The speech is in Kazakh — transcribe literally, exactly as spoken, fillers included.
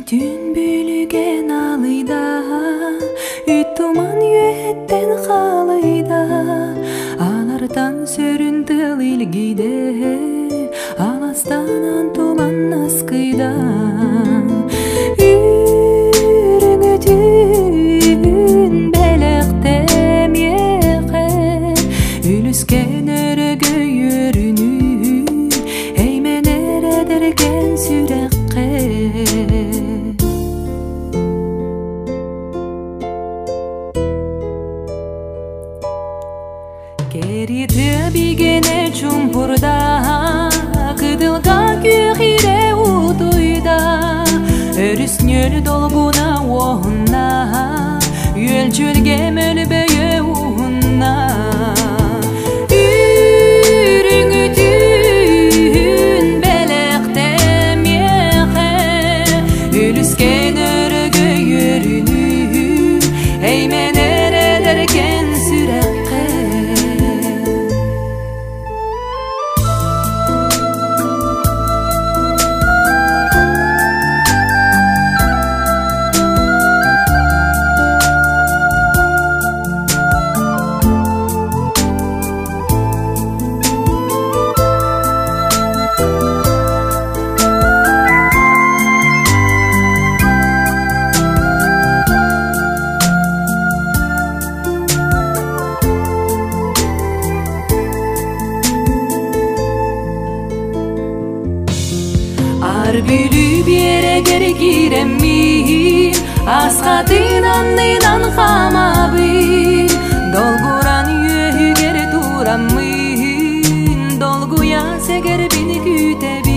Түн бүлген алыйда, үт туман үйеттен қалыйда, алардан сөрін тыл илгейде, аластанан туман аскыйда. Үріңі түн бәліқте меқе, үліскен өрігі өріні, әймен әредерген сүрәққе. Кериті бігене чумпурда, кыдылға күйхире утуйда, өріснер долбуна оғына, өлчөлге мөлбөйе уғына. Үріңі түн бәліқте меқе, үліскен өрігі өріні, әймен әредерген сүрәққе. Ар бүлү биере кери киремми, асхатынан хамабы, долгуран үйгере тураммын, долгуя сегер бини күтеби.